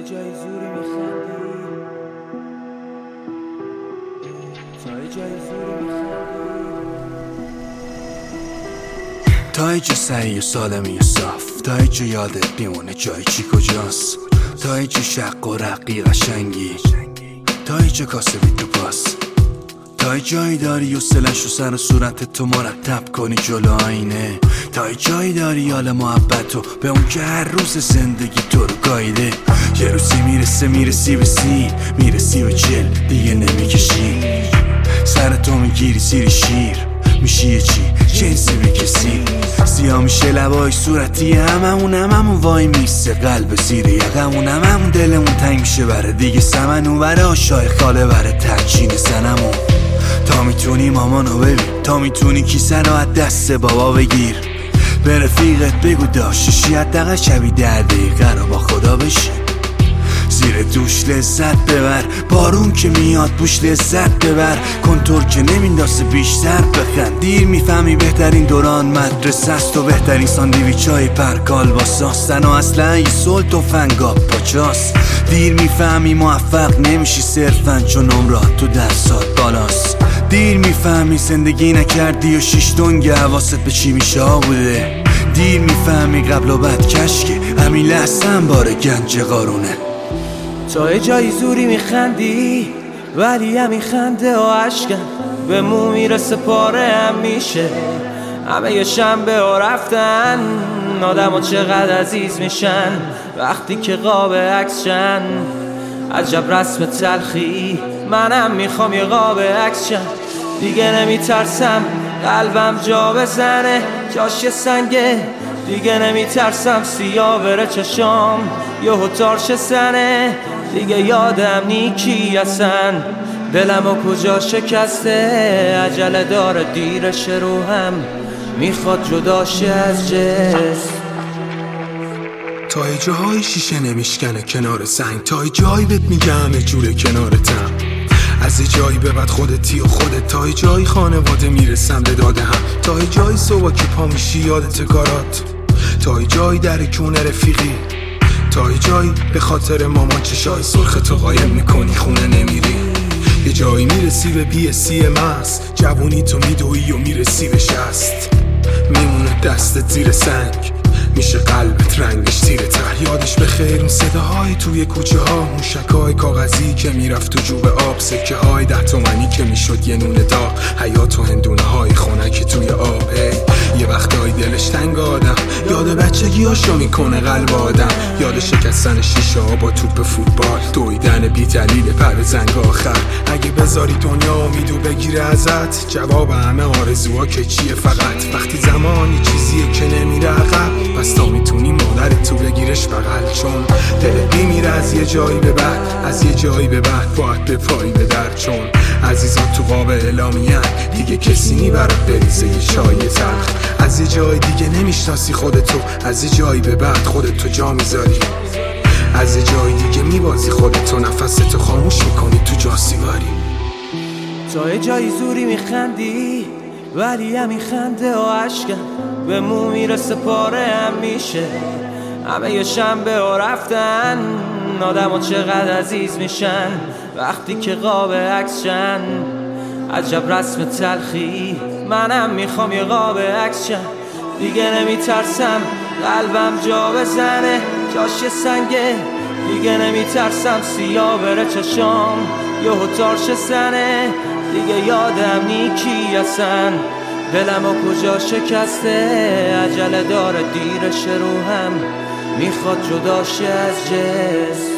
جای زوری میخندی، تا جای زوری میخندی، تا جا سعی و سالمی و صاف، تا جا یادت بیمونه جای چی کجاست، تا جا شق و رقی قشنگی، تا جا کاسبی تو پاس، تا جایی داری و سلش و سر و صورت تو مرتب کنی جلو آینه، تا جایی داری حال محبت و به اون که هر روز زندگی تو رو گایده. یه روزی میرسی به سی، میرسی به چل دیگه نمیکشی، سر تو میگیری زیر شیر، میشی یه چی جنسی به کسی، سیاه میشه لبای صورتی هممون وای میسته قلب زیر یقمون، هممون دلمون تنگ میشه بره دیگه سمنو بره آشای خاله بره ترچین زنمون. تا میتونی مامانو ببین، تا میتونی کیسه رو از دست بابا بگیر، به رفیقت بگو داشتشی حداقل شبی 10 دقیقه رو با خدا بشی، زیر دوش لذت ببر، بارون که میاد بوش لذت ببر، کنتور که نمیندازه بیشتر بخند، دیر میفهمی بهترین دوران مدرسه است و بهترین ساندویچ های پرکال با ساستن و اصلا یه سلط و فنگاب پاچاست، دیر میفهمی موفق نمیشی صرفا چون عمرات تو درسات بالاست، دیر میفهمی زندگی نکردی و 6 دنگ حواست به چی میشه بوده، دیر میفهمی قبل و بعد کشکه همین لحظه هم بار گنج قارونه. تا جای زوری میخندی ولی همین خنده و عشقم به مو میرسه پاره هم میشه، همه یه شنبه و رفتن آدم ها چقدر عزیز میشن وقتی که قاب عکس شن، عجب رسم تلخی منم میخوام یه قاب عکس شن، دیگه نمیترسم قلبم جا بزنه جاش سنگه، دیگه نمیترسم سیاه بره چشام یهو تارش سنه، دیگه یادم نیکی اصلا دلم و کجا شکسته، عجله داره دیرش رو هم میخواد جداشه از جسم، تا جاهای شیشه نمیشکنه کنار سنگ، تا جایی بهت میگه همه جوره کنارتم، از جایی به بعد خودتی و خودت، تا جایی خانواده میرسم به داده هم، تا جایی صبح که پا میشی یادت کارات، تا جایی در کونه رفیقی، تا جایی به خاطر مامان چشای سرخ تو قایم میکنی خونه نمیری، یه جایی میرسی به BSc ماس، جوونی تو میدوی و میرسی به 60، میمونه دستت زیر سنگ میشه قلبت رنگش تیره تر، یادش به خیر اون صداهای توی کوچه ها، موشکای کاغذی که میرفت تو جوب آب، سکه های 10 تومنی که میشد یه نون داغ، حیات و هندونه های خنک توی آب، یه وقتایی دلش تنگ آدم، یاد بچگی هاشو میکنه قلب آدم، یاد شکستن شیشه ها با توپ فوتبال، دویدن بی دلیل پر زنگ آخر، اگه بذاری دنیا امیدو بگیره ازت، جواب همه آرزوها که چیه فقط، وقتی زمانی چیزیه که نمیره عقب، پس تا میتونی مادرت تو بگیرش بغل، چون دلت میمیره از یه جایی به بعد، از یه جایی به بعد باید به پایی به در، چون عزیزان تو قاب اعلامیه‌ن دیگه کسی نی برات بریزه یه چای تلخ، از یه جای دیگه نمیشناسی خودتو، از یه جایی به بعد خودتو جا میذاری، از یه جای دیگه میبازی خودتو، نفستو خاموش میکنی تو جاسیگاری. تا جای زوری میخندی ولی همین خنده و عشقم به مو میرسه پاره هم میشه، همه یه شنبه و رفتن آدم ها چقدر عزیز میشن وقتی که قاب عکس شن، عجب رسم تلخی منم میخوام یه قاب عکس شن، دیگه نمیترسم قلبم جا بزنه جاش سنگه، دیگه نمیترسم سیاه بره چشام یهو تارش سنه، دیگه یادم نیکی اصلا دلم و کجا شکسته، عجله داره دیرش رو هم میخواد جداشه از جسم.